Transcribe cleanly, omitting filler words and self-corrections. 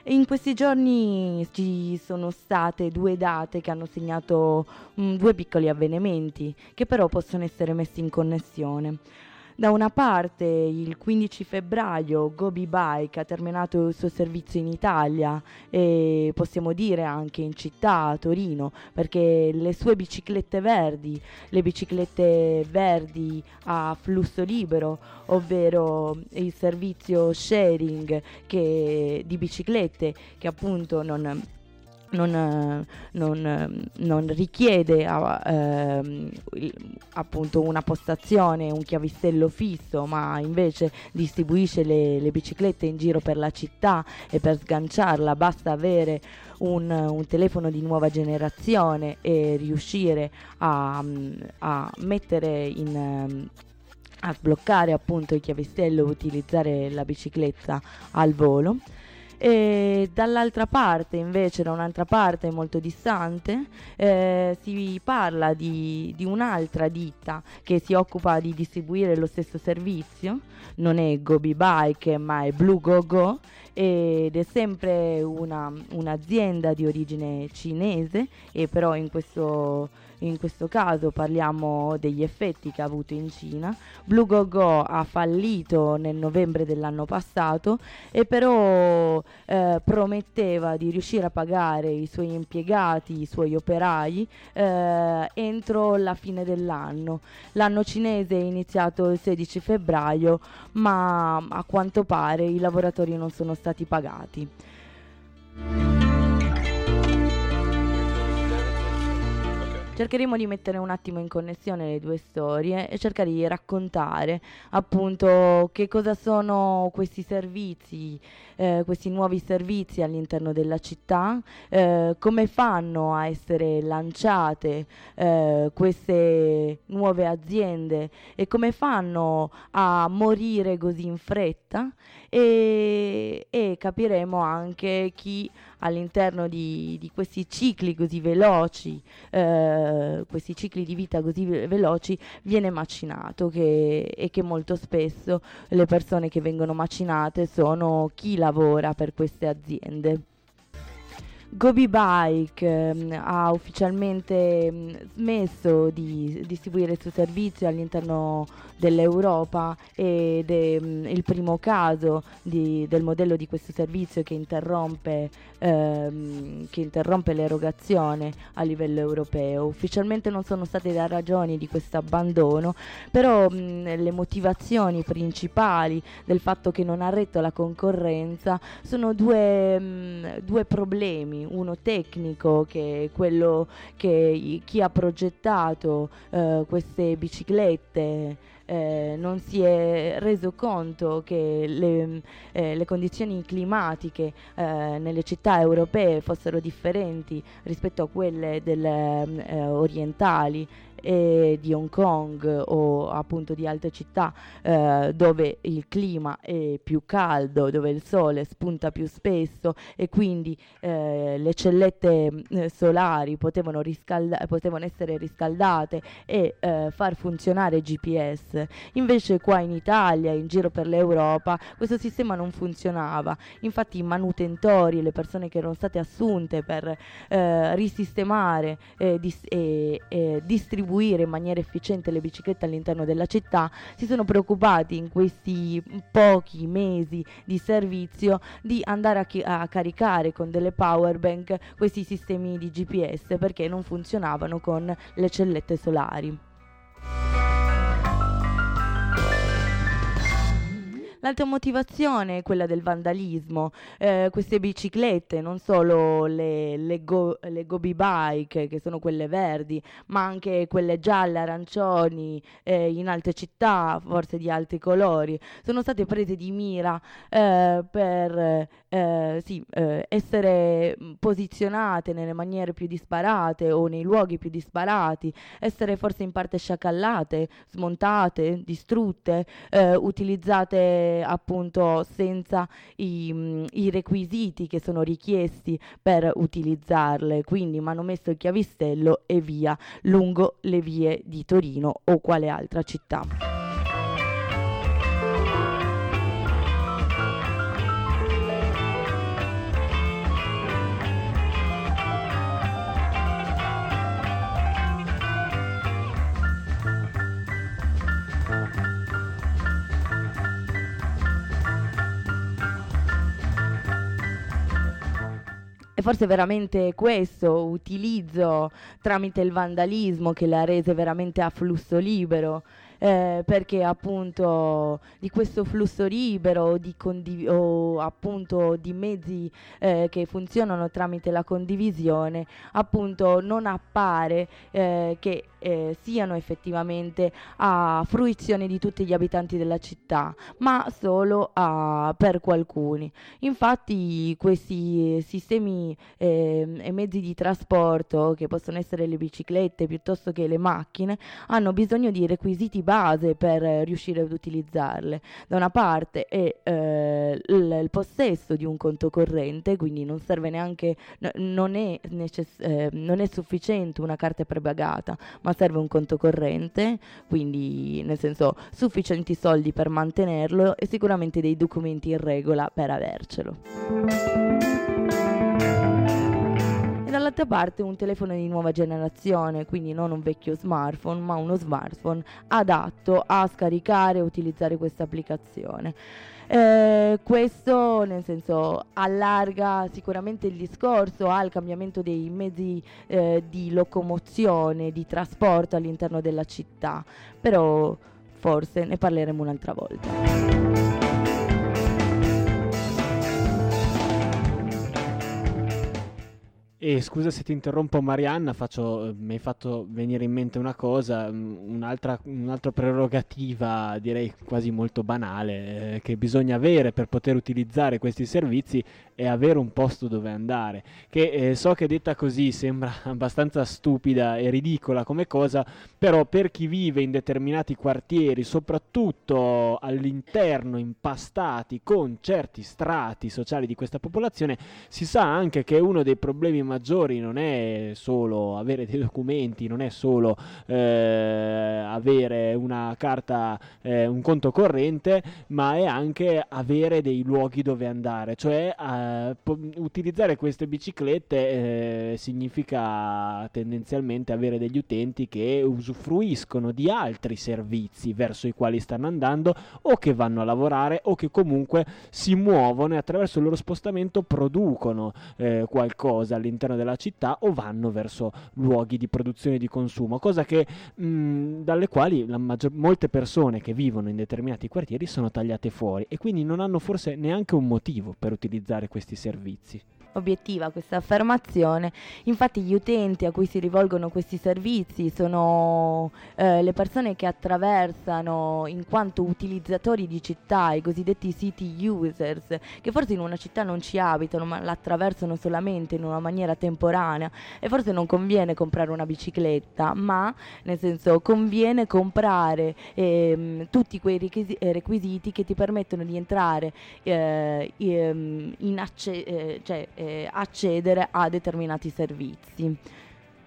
In questi giorni ci sono state due date che hanno segnato due piccoli avvenimenti che però possono essere messi in connessione. Da una parte, il 15 febbraio Gobi Bike ha terminato il suo servizio in Italia e possiamo dire anche in città, a Torino, perché le sue biciclette verdi, le biciclette verdi a flusso libero, ovvero il servizio sharing di biciclette che appunto non richiede appunto una postazione, un chiavistello fisso, ma invece distribuisce le biciclette in giro per la città e per sganciarla basta avere un telefono di nuova generazione e riuscire a mettere a sbloccare appunto il chiavistello e utilizzare la bicicletta al volo. E dall'altra parte, invece, da un'altra parte molto distante, si parla di un'altra ditta che si occupa di distribuire lo stesso servizio. Non è Gobi Bike, ma è Blue Go Go, ed è sempre un'azienda di origine cinese, e però in questo caso parliamo degli effetti che ha avuto in Cina. Blue Go Go ha fallito nel novembre dell'anno passato e però prometteva di riuscire a pagare i suoi impiegati, i suoi operai entro la fine dell'anno. L'anno cinese è iniziato il 16 febbraio, ma a quanto pare i lavoratori non sono stati pagati. Cercheremo di mettere un attimo in connessione le due storie e cercare di raccontare appunto che cosa sono questi servizi, questi nuovi servizi all'interno della città, come fanno a essere lanciate queste nuove aziende e come fanno a morire così in fretta, e capiremo anche chi all'interno di questi cicli così veloci, questi cicli di vita così veloci, viene macinato, e che molto spesso le persone che vengono macinate sono chi lavora per queste aziende. Gobi Bike ha ufficialmente smesso di distribuire il suo servizio all'interno dell'Europa ed è il primo caso del modello di questo servizio che interrompe l'erogazione a livello europeo. Ufficialmente non sono state le ragioni di questo abbandono, però le motivazioni principali del fatto che non ha retto la concorrenza sono due problemi. Uno tecnico, che è quello che chi ha progettato queste biciclette non si è reso conto che le condizioni climatiche nelle città europee fossero differenti rispetto a quelle orientali e di Hong Kong o appunto di altre città dove il clima è più caldo, dove il sole spunta più spesso e quindi le cellette solari potevano essere riscaldate e far funzionare GPS. Invece qua in Italia, in giro per l'Europa, questo sistema non funzionava. Infatti i manutentori, le persone che erano state assunte per risistemare e distribuire in maniera efficiente le biciclette all'interno della città, si sono preoccupati in questi pochi mesi di servizio di andare a caricare con delle power bank questi sistemi di GPS, perché non funzionavano con le cellette solari. L'altra motivazione è quella del vandalismo. Queste biciclette, non solo le Gobi Bike, che sono quelle verdi, ma anche quelle gialle, arancioni, in altre città, forse di altri colori, sono state prese di mira per essere posizionate nelle maniere più disparate o nei luoghi più disparati, essere forse in parte sciacallate, smontate, distrutte, utilizzate appunto senza i requisiti che sono richiesti per utilizzarle, quindi mi hanno messo il chiavistello e via lungo le vie di Torino o quale altra città. E forse veramente questo utilizzo tramite il vandalismo che le ha rese veramente a flusso libero, perché appunto di questo flusso libero o appunto di mezzi che funzionano tramite la condivisione, appunto non appare che siano effettivamente a fruizione di tutti gli abitanti della città, ma solo per qualcuni. Infatti questi sistemi e mezzi di trasporto, che possono essere le biciclette piuttosto che le macchine, hanno bisogno di requisiti base per riuscire ad utilizzarle. Da una parte è il possesso di un conto corrente, quindi non serve neanche, non è sufficiente una carta prepagata, ma serve un conto corrente, quindi nel senso sufficienti soldi per mantenerlo e sicuramente dei documenti in regola per avercelo. E dall'altra parte un telefono di nuova generazione, quindi non un vecchio smartphone, ma uno smartphone adatto a scaricare e utilizzare questa applicazione. Questo nel senso allarga sicuramente il discorso al cambiamento dei mezzi di locomozione, di trasporto all'interno della città, però forse ne parleremo un'altra volta. E scusa se ti interrompo Marianna, mi hai fatto venire in mente una cosa, un'altra prerogativa direi quasi molto banale che bisogna avere per poter utilizzare questi servizi è avere un posto dove andare, che so che detta così sembra abbastanza stupida e ridicola come cosa, però per chi vive in determinati quartieri, soprattutto all'interno impastati con certi strati sociali di questa popolazione, si sa anche che uno dei problemi maggiori non è solo avere dei documenti, non è solo avere una carta, un conto corrente, ma è anche avere dei luoghi dove andare, cioè utilizzare queste biciclette significa tendenzialmente avere degli utenti che usufruiscono di altri servizi verso i quali stanno andando o che vanno a lavorare o che comunque si muovono e attraverso il loro spostamento producono qualcosa all'interno della città o vanno verso luoghi di produzione e di consumo, cosa che dalle quali molte persone che vivono in determinati quartieri sono tagliate fuori e quindi non hanno forse neanche un motivo per utilizzare questi servizi. Obiettiva questa affermazione, infatti gli utenti a cui si rivolgono questi servizi sono le persone che attraversano in quanto utilizzatori di città, i cosiddetti city users, che forse in una città non ci abitano ma l'attraversano solamente in una maniera temporanea e forse non conviene comprare una bicicletta, ma nel senso conviene comprare tutti quei requisiti che ti permettono di entrare accedere a determinati servizi.